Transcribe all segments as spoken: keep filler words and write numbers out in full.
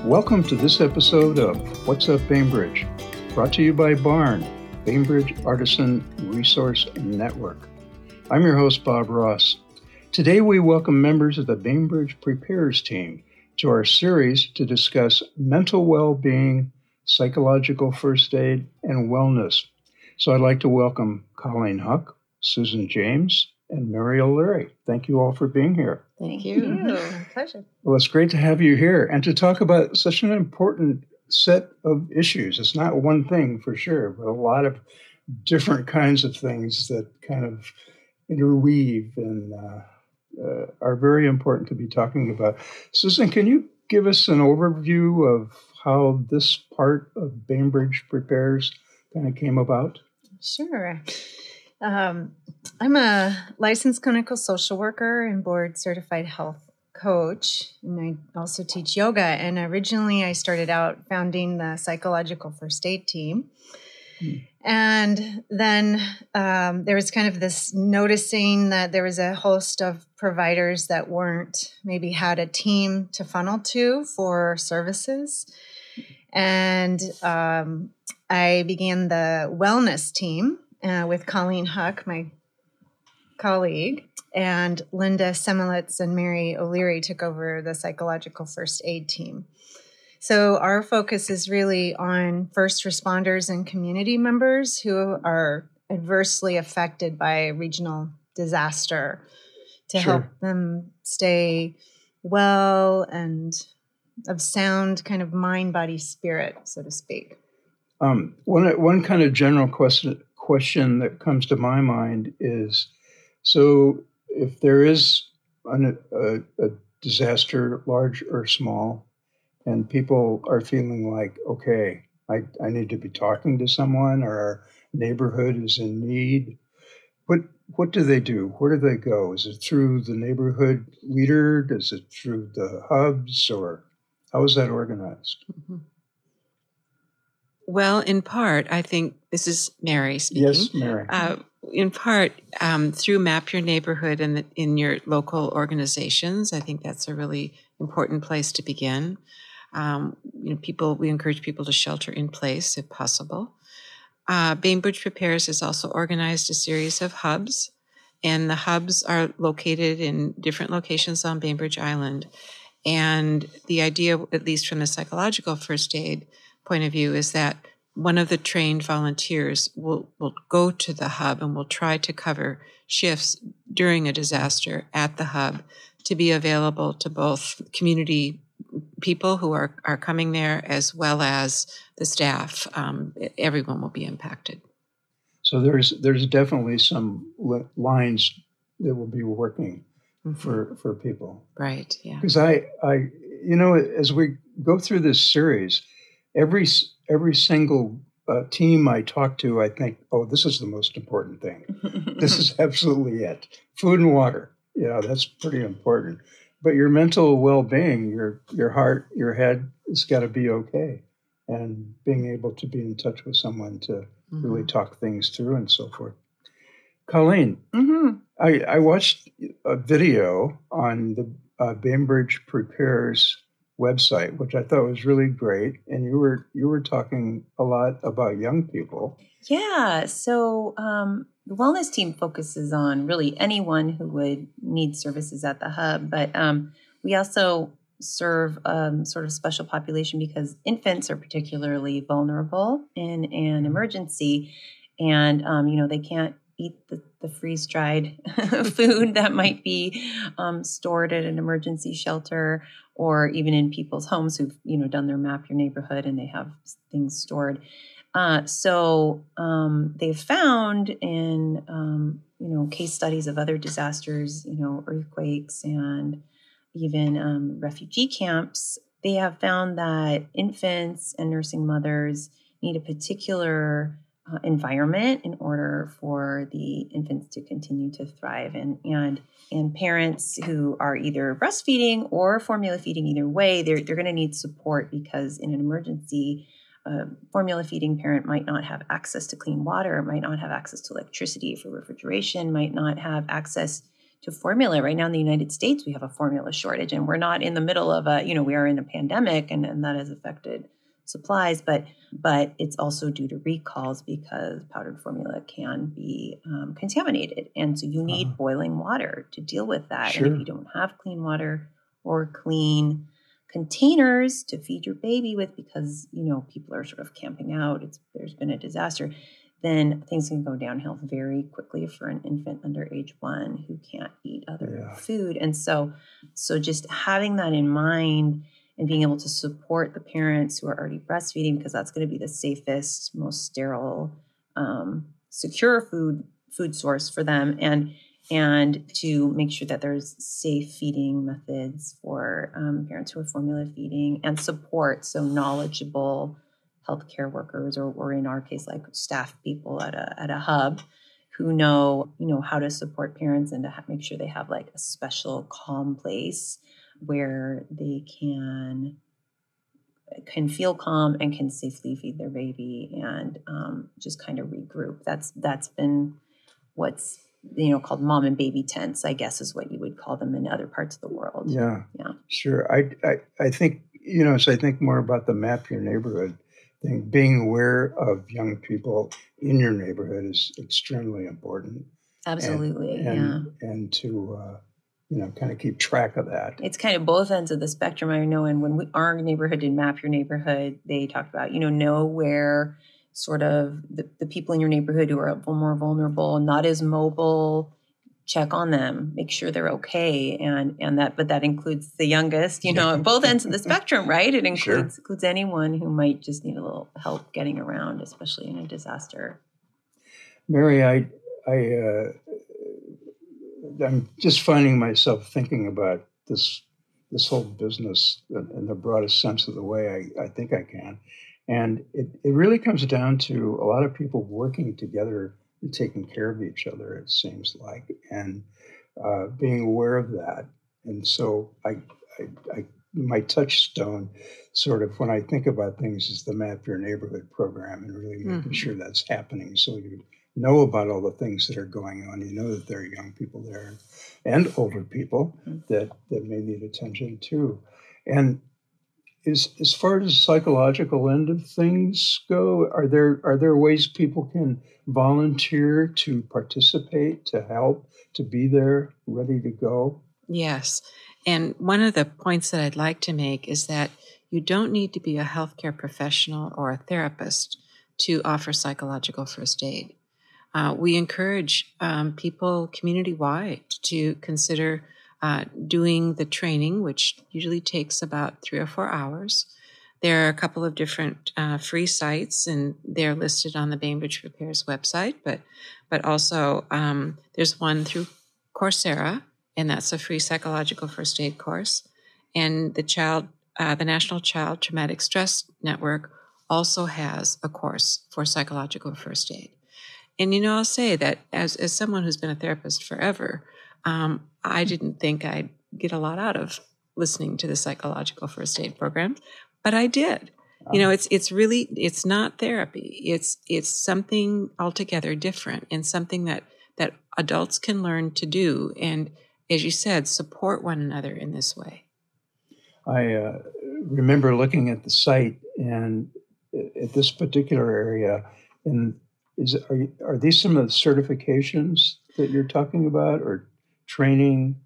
Welcome to this episode of What's Up Bainbridge, brought to you by Barn, Bainbridge Artisan Resource Network. I'm your host, Bob Ross. Today we welcome members of the Bainbridge Prepares team to our series to discuss mental well-being, psychological first aid, and wellness. So I'd like to welcome Colleen Huck, Susan James, and Mary O'Leary. Thank you all for being here. Thank you. you. Pleasure. Well, it's great to have you here and to talk about such an important set of issues. It's not one thing for sure, but a lot of different kinds of things that kind of interweave and uh, uh, are very important to be talking about. Susan, can you give us an overview of how this part of Bainbridge Prepares kind of came about? Sure. Um, I'm a licensed clinical social worker and board certified health coach, and I also teach yoga. And originally I started out founding the psychological first aid team. Hmm. And then um, there was kind of this noticing that there was a host of providers that weren't, maybe had a team to funnel to for services. And um, I began the wellness team uh, with Colleen Huck, my colleague, and Linda Semelitz and Mary O'Leary took over the psychological first aid team. So our focus is really on first responders and community members who are adversely affected by a regional disaster to Sure. help them stay well and of sound kind of mind, body, spirit, so to speak. Um, one one kind of general question question that comes to my mind is, so if there is an, a, a disaster, large or small, and people are feeling like, okay, I, I need to be talking to someone, or our neighborhood is in need, what what do they do? Where do they go? Is it through the neighborhood leader? Is it through the hubs, or how is that organized? Mm-hmm. Well, in part, I think this is Mary speaking. Yes, Mary. Uh, in part, um, through Map Your Neighborhood and in, in your local organizations, I think that's a really important place to begin. Um, you know, people, we encourage people to shelter in place if possible. Uh, Bainbridge Prepares has also organized a series of hubs, and the hubs are located in different locations on Bainbridge Island. And the idea, at least from the psychological first aid point of view, is that one of the trained volunteers will, will go to the hub and will try to cover shifts during a disaster at the hub to be available to both community people who are, are coming there as well as the staff. Um, everyone will be impacted. So there's there's definitely some li- lines that will be working mm-hmm. for, for people. Right, yeah. Because I, I, you know, as we go through this series, every every single uh, team I talk to, I think, oh, this is the most important thing. This is absolutely it. Food and water, you know, that's pretty important. But your mental well-being, your your heart, your head, has got to be okay. And being able to be in touch with someone to mm-hmm. really talk things through and so forth. Colleen, mm-hmm. I, I watched a video on the uh, Bainbridge Prepares website, which I thought was really great. And you were you were talking a lot about young people. Yeah. So um, the wellness team focuses on really anyone who would need services at the hub. But um, we also serve um, sort of special population because infants are particularly vulnerable in an emergency. And, um, you know, they can't eat the, the freeze-dried food that might be um, stored at an emergency shelter, or even in people's homes who've, you know, done their Map Your Neighborhood and they have things stored. Uh, so um, they've found in, um, you know, case studies of other disasters, you know, earthquakes and even um, refugee camps, they have found that infants and nursing mothers need a particular uh, environment in order for the infants to continue to thrive. And, and and parents who are either breastfeeding or formula feeding, either way, they're, they're going to need support, because in an emergency, a formula feeding parent might not have access to clean water, might not have access to electricity for refrigeration, might not have access to formula. Right now in the United States, we have a formula shortage, and we're not in the middle of a, you know, we are in a pandemic, and, and that has affected supplies, but but it's also due to recalls because powdered formula can be um, contaminated. And so you need Uh-huh. boiling water to deal with that. Sure. And if you don't have clean water or clean containers to feed your baby with, because, you know, people are sort of camping out, it's there's been a disaster, then things can go downhill very quickly for an infant under age one who can't eat other Yeah. food. And so, so just having that in mind and being able to support the parents who are already breastfeeding, because that's going to be the safest, most sterile, um, secure food food source for them, and and to make sure that there's safe feeding methods for um, parents who are formula feeding, and support, so knowledgeable healthcare workers, or, or in our case, like staff people at a at a hub, who know you know how to support parents and to ha- make sure they have like a special calm place where they can can feel calm and can safely feed their baby, and um, just kind of regroup. That's that's been what's you know called mom and baby tents, I guess, is what you would call them in other parts of the world. Yeah. Yeah. Sure. I, I, I think, you know, so I think more about the map your neighborhood thing. Being aware of young people in your neighborhood is extremely important. Absolutely. And, Yeah. and, and to, uh, you know, kind of keep track of that. It's kind of both ends of the spectrum. I know, and when we, our neighborhood did Map Your Neighborhood, they talked about, you know, know where sort of the, the people in your neighborhood who are more vulnerable, not as mobile, check on them, make sure they're okay. And and that, but that includes the youngest, you know, at both ends of the spectrum, right? It includes, Sure. includes anyone who might just need a little help getting around, especially in a disaster. Mary, I, I, uh, I'm just finding myself thinking about this this whole business in the broadest sense of the way I, I think I can. And it, it really comes down to a lot of people working together and taking care of each other, it seems like, and uh, being aware of that. And so I, I, I my touchstone sort of when I think about things is the Map Your Neighborhood program, and really making Mhm. sure that's happening, so you know about all the things that are going on. You know that there are young people there and older people that, that may need attention too. And as, as far as the psychological end of things go, are there are there ways people can volunteer to participate, to help, to be there, ready to go? Yes. And one of the points that I'd like to make is that you don't need to be a healthcare professional or a therapist to offer psychological first aid. Uh, we encourage um, people community-wide to consider uh, doing the training, which usually takes about three or four hours. There are a couple of different uh, free sites, and they're listed on the Bainbridge Prepares website, but but also um, there's one through Coursera, and that's a free psychological first aid course. And the child, uh, the National Child Traumatic Stress Network also has a course for psychological first aid. And, you know, I'll say that as, as someone who's been a therapist forever, um, I didn't think I'd get a lot out of listening to the psychological first aid program, but I did. You know, it's it's really, it's not therapy. It's it's something altogether different, and something that, that adults can learn to do. And as you said, support one another in this way. I uh, remember looking at the site, and at this particular area, and is are you, are these some of the certifications that you're talking about, or training?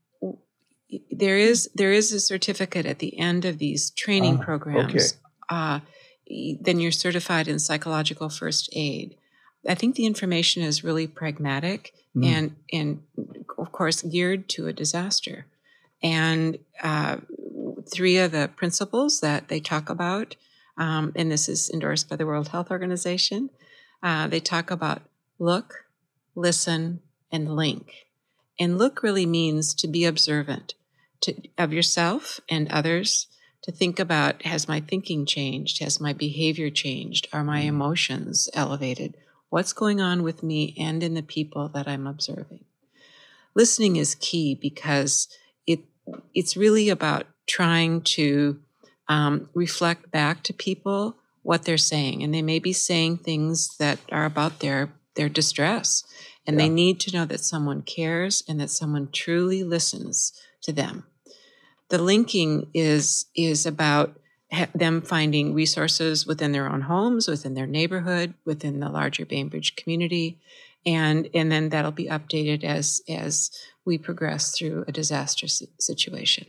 There is there is a certificate at the end of these training Ah, okay. programs. Uh, y- then you're certified in psychological first aid. I think the information is really pragmatic Mm. and and of course geared to a disaster. And uh, three of the principles that they talk about, um, and this is endorsed by the World Health Organization, uh, they talk about look, listen, and link. And look really means to be observant to, of yourself and others, to think about, has my thinking changed? Has my behavior changed? Are my emotions elevated? What's going on with me and in the people that I'm observing? Listening is key because it it's really about trying to um, reflect back to people what they're saying. And they may be saying things that are about their their distress. And Yeah. they need to know that someone cares and that someone truly listens to them. The linking is, is about ha- them finding resources within their own homes, within their neighborhood, within the larger Bainbridge community. And, and then that'll be updated as, as we progress through a disaster si- situation.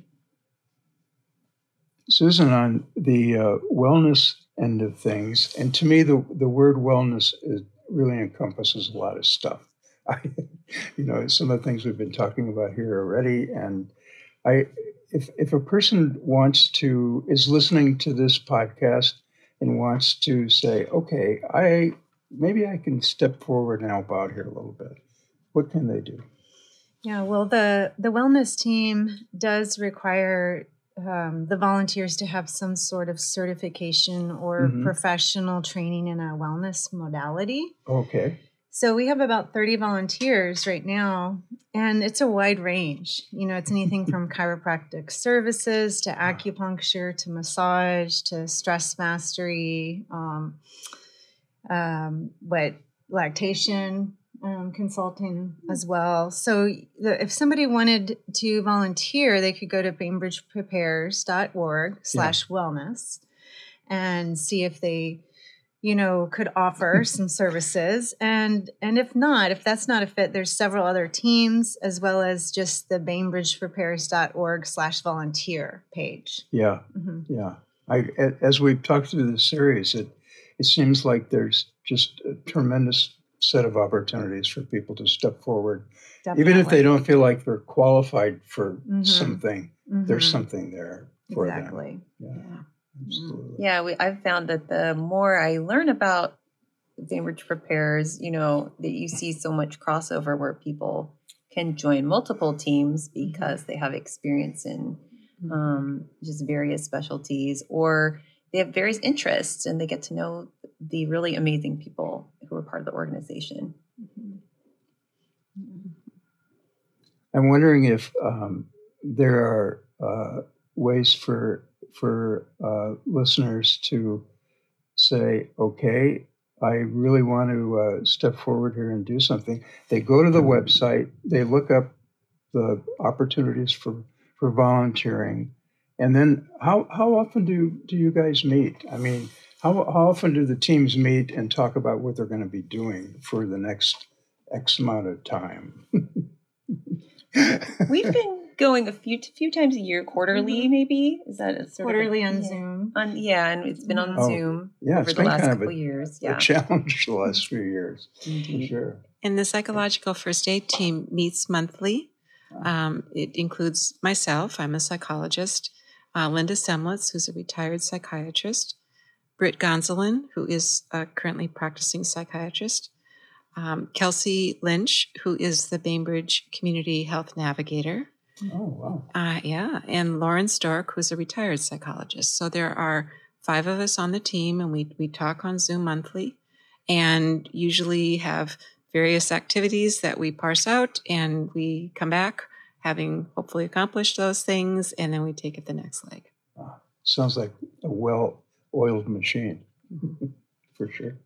Susan, on the uh, wellness end of things, and to me, the, the word wellness is, really encompasses a lot of stuff. I, you know, some of the things we've been talking about here already, and I, if if a person wants to is listening to this podcast and wants to say, okay, I maybe I can step forward and help out here a little bit, what can they do? Yeah, well, the the wellness team does require um, the volunteers to have some sort of certification or Mhm. professional training in a wellness modality. Okay. So we have about thirty volunteers right now, and it's a wide range. You know, it's anything from chiropractic services to acupuncture to massage to stress mastery, um, um, what lactation um, consulting as well. So the, if somebody wanted to volunteer, they could go to bainbridge prepares dot org slash wellness and see if they, you know, could offer some services. And and if not, if that's not a fit, there's several other teams as well as just the bainbridge prepares dot org slash volunteer page. Yeah. Mm-hmm. Yeah. I, a- as we've talked through the series, it it seems like there's just a tremendous set of opportunities for people to step forward, even if they don't feel like they're qualified for Mhm. something. Mhm. There's something there for Exactly. them. Yeah, absolutely. Yeah, we, I've found that the more I learn about Bainbridge Prepares, you know, that you see so much crossover where people can join multiple teams because they have experience in um, just various specialties, or they have various interests and they get to know the really amazing people who are part of the organization. I'm wondering if um, there are uh, ways for for uh, listeners to say, okay, I really want to uh, step forward here and do something. They go to the website, they look up the opportunities for, for volunteering, and then how, how often do, do you guys meet? I mean, how, how often do the teams meet and talk about what they're going to be doing for the next X amount of time? We've been going a few few times a year, quarterly Mhm. maybe. Is that a sort Quarterly of a, on yeah. Zoom. On, yeah, and it's been on Oh, Zoom yeah, over it's the been last kind of couple a- years. A Yeah, challenge the last few years, for indeed. sure. And the psychological first aid team meets monthly. Um, it includes myself, I'm a psychologist, uh, Linda Semlitz, who's a retired psychiatrist, Britt Gonzalin, who is a currently practicing psychiatrist, um, Kelsey Lynch, who is the Bainbridge Community Health Navigator, Oh, wow. uh, yeah, and Lauren Stork, who's a retired psychologist. So there are five of us on the team, and we we talk on Zoom monthly, and usually have various activities that we parse out, and we come back having hopefully accomplished those things, and then we take it the next leg. Wow. Sounds like a well-oiled machine, for sure.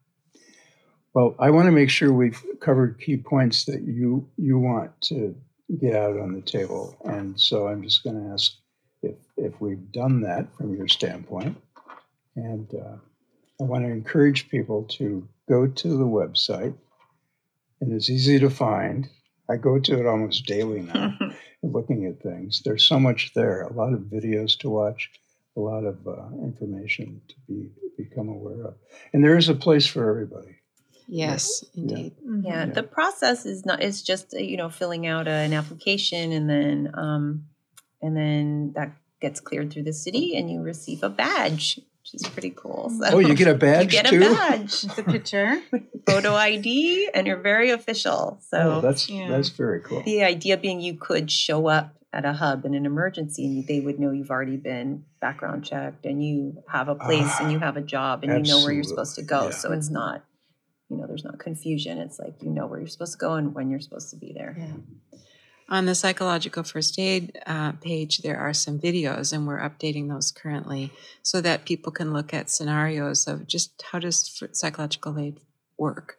Well, I want to make sure we've covered key points that you you want to get out on the table, and so I'm just going to ask if if we've done that from your standpoint, and uh, I want to encourage people to go to the website, and it's easy to find. I go to it almost daily now, looking at things. There's so much there, a lot of videos to watch, a lot of uh, information to be become aware of, and there is a place for everybody. Yes, Yeah. indeed. Yeah, Yeah. the process is not. It's just uh, you know filling out a, an application, and then um, and then that gets cleared through the city, and you receive a badge, which is pretty cool. So Oh, you get a badge you get too? a badge, It's a picture. photo I D, and you're very official. So Oh, that's Yeah. that's very cool. the idea being you could show up at a hub in an emergency, and they would know you've already been background checked, and you have a place, and you have a job, and you know where you're Absolutely. supposed to go. Yeah. So it's not. You know, there's not confusion. It's like you know where you're supposed to go and when you're supposed to be there. Yeah. On the psychological first aid uh, page, there are some videos, and we're updating those currently so that people can look at scenarios of just how does f- psychological aid work.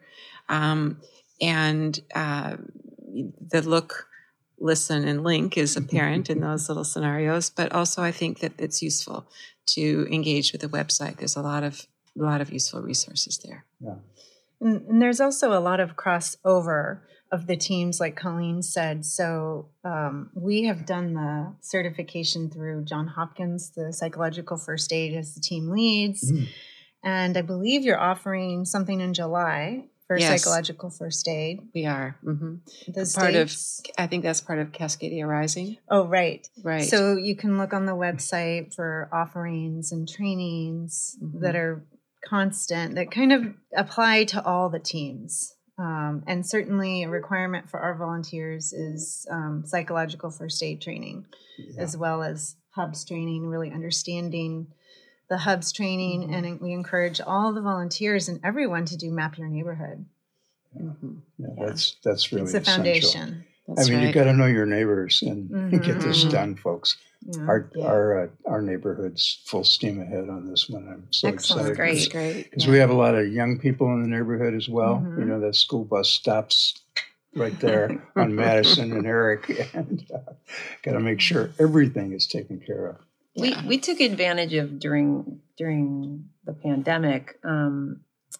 Um, and uh, the look, listen, and link is apparent in those little scenarios, but also I think that it's useful to engage with the website. There's a lot of a lot of useful resources there. Yeah. And, and there's also a lot of crossover of the teams, like Colleen said. So um, we have done the certification through John Hopkins, the psychological first aid as the team leads. Mm. And I believe you're offering something in July for Yes. psychological first aid. We are. Mm-hmm. The Part of, states- I think that's part of Cascadia Rising. Oh, right. Right. So you can look on the website for offerings and trainings Mhm. that are constant, that kind of apply to all the teams. Um, and certainly a requirement for our volunteers is um, psychological first aid training, Yeah. as well as hubs training, really understanding the hubs training. Mhm. And we encourage all the volunteers and everyone to do Map Your Neighborhood. Mhm. Yeah, Yeah. that's that's really It's the essential. foundation. That's I mean, right. you got to know your neighbors and get this Mhm. done, folks. Yeah. Our Yeah. our uh, our neighborhood's full steam ahead on this one. I'm so Excellent. excited. That's Great. great. Because Yeah. we have a lot of young people in the neighborhood as well. Mhm. You know, that school bus stops right there on Madison and Eric, and uh, got to make sure everything is taken care of. We Yeah. we took advantage of during during the pandemic. Um,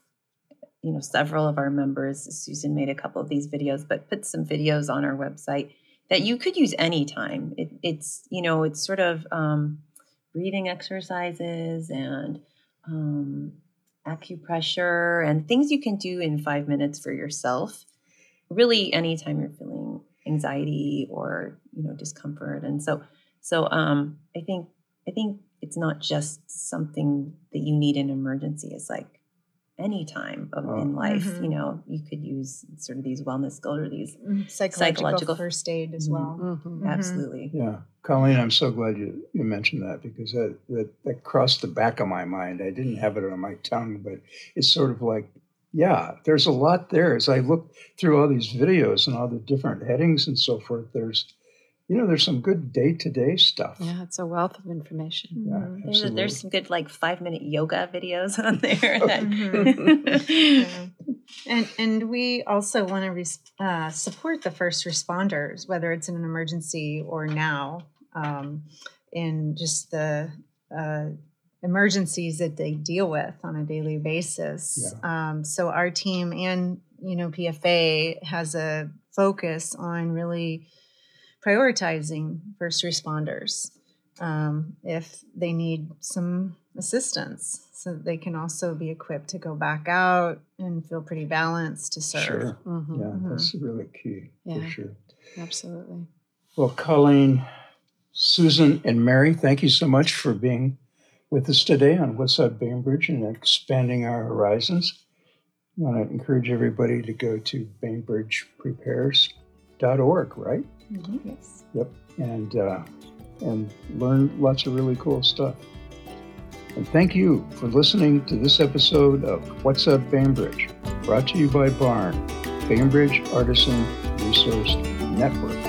you know, several of our members, Susan made a couple of these videos, but put some videos on our website that you could use anytime. It, it's you know, it's sort of um, breathing exercises and um, acupressure and things you can do in five minutes for yourself. Really, anytime you're feeling anxiety or you know discomfort, and so so um, I think. I think it's not just something that you need in an emergency. It's like any time of, Oh. in life, Mhm. you know, you could use sort of these wellness skills or these. Mm, Psychological, Psychological- first aid as Mhm. well. Mhm. Mhm. Absolutely. Yeah, Colleen, I'm so glad you, you mentioned that because that, that that crossed the back of my mind. I didn't have it on my tongue, but it's sort of like, yeah, there's a lot there. As I look through all these videos and all the different headings and so forth, there's, you know, there's some good day-to-day stuff. Yeah, it's a wealth of information. Yeah, Mhm. There's, absolutely. there's some good like five minute yoga videos on there. that- Mhm. Yeah. And and we also want to res- uh, support the first responders, whether it's in an emergency or now, um, in just the uh, emergencies that they deal with on a daily basis. Um, so our team and you know P F A has a focus on really prioritizing first responders um, if they need some assistance, so that they can also be equipped to go back out and feel pretty balanced to serve. Sure. Mhm. Yeah, Mhm. that's really key for Yeah. sure. Absolutely. Well, Colleen, Susan, and Mary, thank you so much for being with us today on What's Up Bainbridge and expanding our horizons. I want to encourage everybody to go to bainbridge prepares dot org, right? Mhm. Yes. Yep, and uh, and learn lots of really cool stuff. And thank you for listening to this episode of What's Up Bainbridge, brought to you by Barn, Bainbridge Artisan Resource Network.